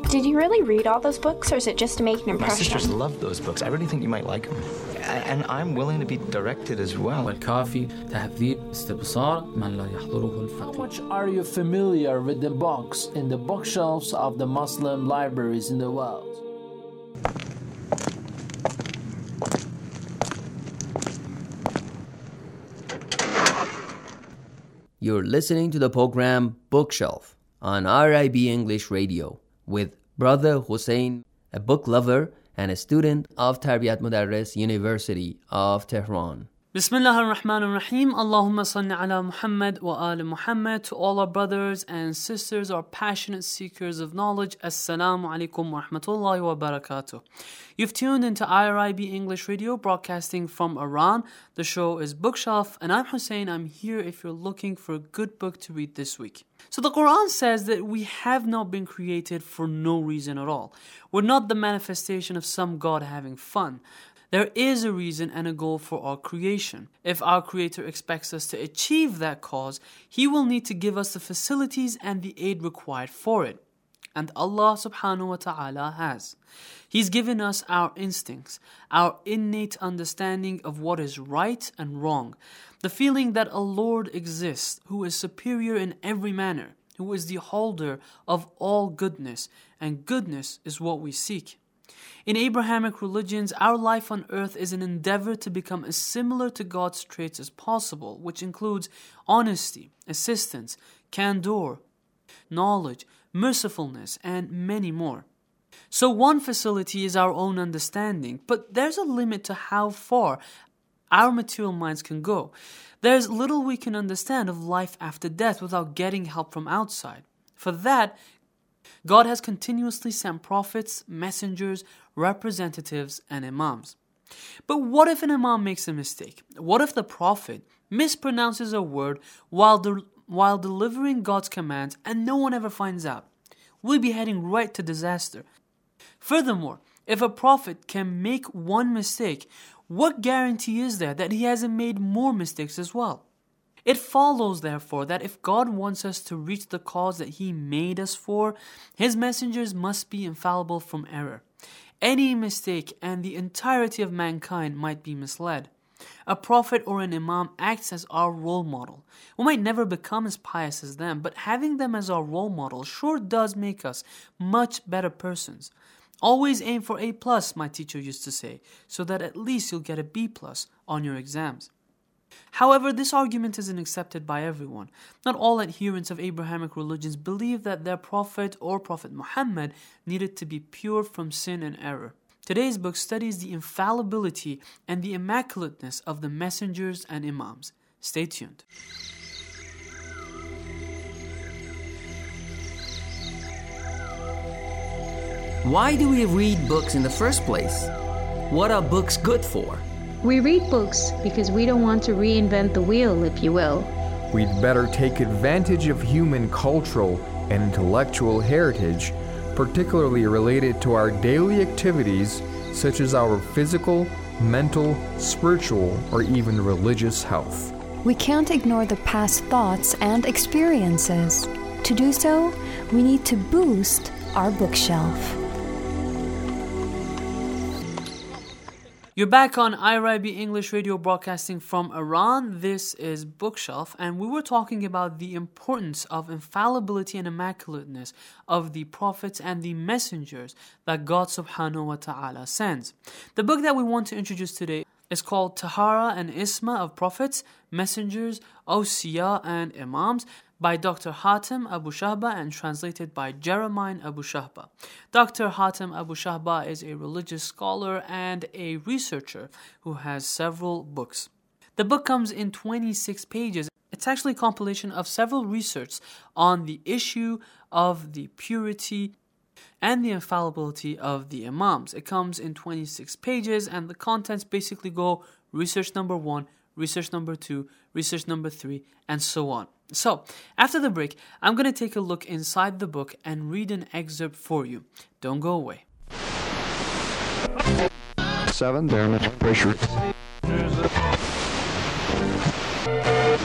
Did you really read all those books, or is it just to make an My impression? sisters love those books. I really think you might like them. And I'm willing to be directed as well. والكافي تهذيب استبصار من لا يحضره How الفقيه. much are you familiar with the books in the bookshelves of the Muslim libraries in the world? You're listening to the program Bookshelf on RIB English Radio with Brother Hussein, a book lover and a student of Tarbiyat Mudarris University of Tehran. Bismillah ar-Rahman ar-Rahim. Allahumma salli ala Muhammad wa ali Muhammad. To all our brothers and sisters, our passionate seekers of knowledge, Assalamu alaikum wa rahmatullahi wa barakatuh. You've tuned into IRIB English Radio, broadcasting from Iran. The show is Bookshelf, and I'm Hussein. I'm here if you're looking for a good book to read this week. So the Quran says that we have not been created for no reason at all. We're not the manifestation of some God having fun. There is a reason and a goal for our creation. If our Creator expects us to achieve that cause, He will need to give us the facilities and the aid required for it. And Allah subhanahu wa ta'ala has. He's given us our instincts, our innate understanding of what is right and wrong, the feeling that a Lord exists who is superior in every manner, who is the holder of all goodness, and goodness is what we seek. In Abrahamic religions, our life on earth is an endeavor to become as similar to God's traits as possible, which includes honesty, assistance, candor, knowledge, mercifulness, and many more. So one facility is our own understanding, but there's a limit to how far our material minds can go. There's little we can understand of life after death without getting help from outside. For that, God has continuously sent prophets, messengers, representatives, and imams. But what if an imam makes a mistake? What if the prophet mispronounces a word while delivering God's commands and no one ever finds out? We'll be heading right to disaster. Furthermore, if a prophet can make one mistake, what guarantee is there that he hasn't made more mistakes as well? It follows, therefore, that if God wants us to reach the cause that He made us for, His messengers must be infallible from error. Any mistake and the entirety of mankind might be misled. A prophet or an imam acts as our role model. We might never become as pious as them, but having them as our role model sure does make us much better persons. Always aim for A+, my teacher used to say, so that at least you'll get a B+ on your exams. However, this argument isn't accepted by everyone. Not all adherents of Abrahamic religions believe that their prophet or Prophet Muhammad needed to be pure from sin and error. Today's book studies the infallibility and the immaculateness of the messengers and imams. Stay tuned. Why do we read books in the first place? What are books good for? We read books because we don't want to reinvent the wheel, if you will. We'd better take advantage of human cultural and intellectual heritage, particularly related to our daily activities such as our physical, mental, spiritual, or even religious health. We can't ignore the past thoughts and experiences. To do so, we need to boost our bookshelf. You're back on IRIB English Radio, broadcasting from Iran. This is Bookshelf, and we were talking about the importance of infallibility and immaculateness of the prophets and the messengers that God subhanahu wa ta'ala sends. The book that we want to introduce today is called Tahara and Isma of Prophets, Messengers, Awsiya and Imams, by Dr. Hatem Abu Shahba and translated by Jeremiah Abu Shahba. Dr. Hatem Abu Shahba is a religious scholar and a researcher who has several books. The book comes in 26 pages. It's actually a compilation of several researches on the issue of the purity and the infallibility of the imams. It comes in 26 pages, and the contents basically go research number 1, research number 2, research number 3, and so on. So, after the break, I'm going to take a look inside the book and read an excerpt for you. Don't go away. 7, barometric pressure.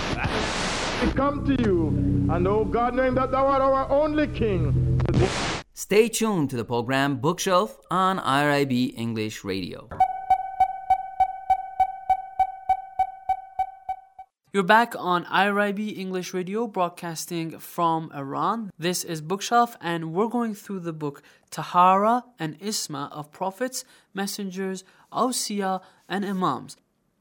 We come to you, and O God, knowing that thou art our only King. Stay tuned to the program Bookshelf on IRIB English Radio. You're back on IRIB English Radio, broadcasting from Iran. This is Bookshelf, and we're going through the book Tahara and Isma of Prophets, Messengers, Awsiya, and Imams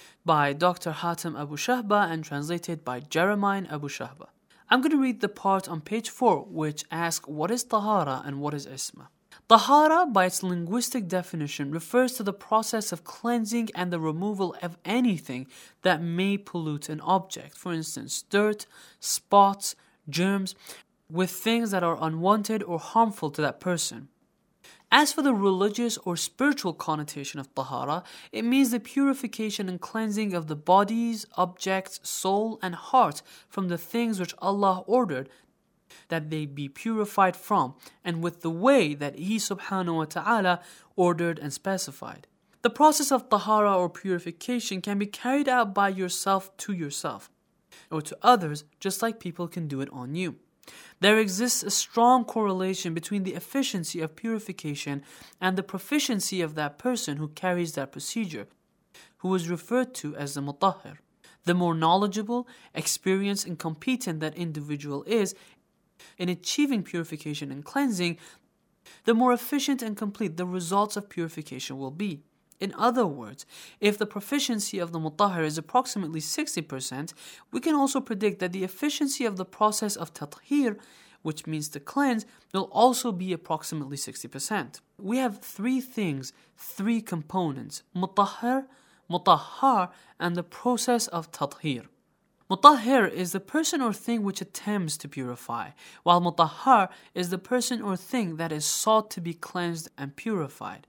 by Dr. Hatem Abu Shahba and translated by Jeremiah Abu Shahba. I'm going to read the part on page 4 which asks what is Tahara and what is Isma. Tahara, by its linguistic definition, refers to the process of cleansing and the removal of anything that may pollute an object. For instance, dirt, spots, germs, with things that are unwanted or harmful to that person. As for the religious or spiritual connotation of Tahara, it means the purification and cleansing of the bodies, objects, soul, and heart from the things which Allah ordered that they be purified from, and with the way that He subhanahu wa ta'ala ordered and specified. The process of tahara or purification can be carried out by yourself to yourself, or to others, just like people can do it on you. There exists a strong correlation between the efficiency of purification and the proficiency of that person who carries that procedure, who is referred to as the mutahhir. The more knowledgeable, experienced, and competent that individual is in achieving purification and cleansing, the more efficient and complete the results of purification will be. In other words, if the proficiency of the mutahhir is approximately 60%, we can also predict that the efficiency of the process of tathhir, which means to cleanse, will also be approximately 60%. We have three things, three components: mutahhir, mutahhar, and the process of tathhir. Mutahhir is the person or thing which attempts to purify, while mutahhar is the person or thing that is sought to be cleansed and purified.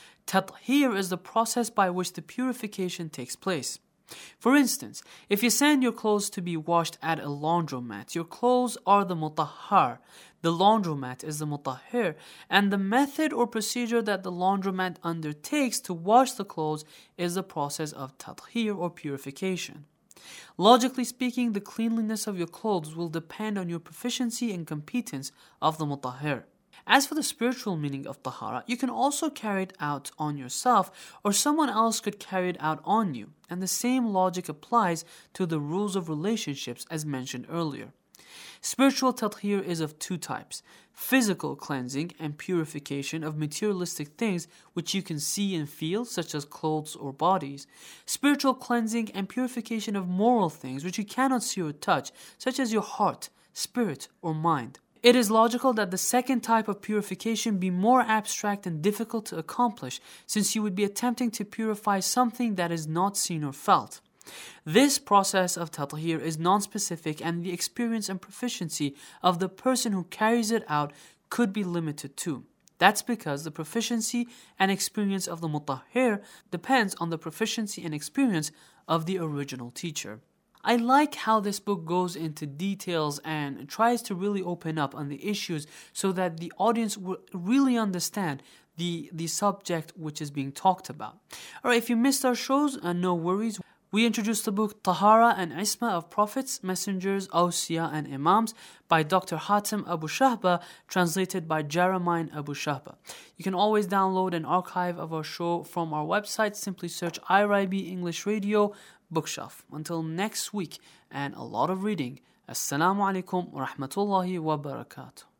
Tathhir is the process by which the purification takes place. For instance, if you send your clothes to be washed at a laundromat, your clothes are the mutahhar, the laundromat is the mutahhir, and the method or procedure that the laundromat undertakes to wash the clothes is the process of tathhir or purification. Logically speaking, the cleanliness of your clothes will depend on your proficiency and competence of the mutahhir. As for the spiritual meaning of tahara, you can also carry it out on yourself, or someone else could carry it out on you, and the same logic applies to the rules of relationships as mentioned earlier. Spiritual tathhir is of two types: physical cleansing and purification of materialistic things which you can see and feel, such as clothes or bodies. Spiritual cleansing and purification of moral things which you cannot see or touch, such as your heart, spirit, or mind. It is logical that the second type of purification be more abstract and difficult to accomplish, since you would be attempting to purify something that is not seen or felt. This process of tathhir is non-specific, and the experience and proficiency of the person who carries it out could be limited too. That's because the proficiency and experience of the mutahhir depends on the proficiency and experience of the original teacher. I like how this book goes into details and tries to really open up on the issues so that the audience will really understand the subject which is being talked about. Alright, if you missed our shows, no worries. We introduced the book Tahara and Isma of Prophets, Messengers, Awsiya, and Imams by Dr. Hatem Abu Shahba, translated by Jeremiah Abu Shahba. You can always download an archive of our show from our website. Simply search IRIB English Radio Bookshelf. Until next week, and a lot of reading. Assalamu alaikum wa rahmatullahi wa barakatuh.